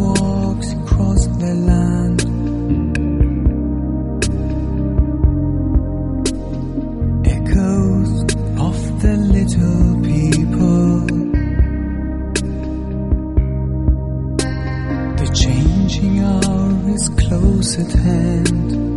walks across the land. Echoes of the little people. The changing hour is close at hand.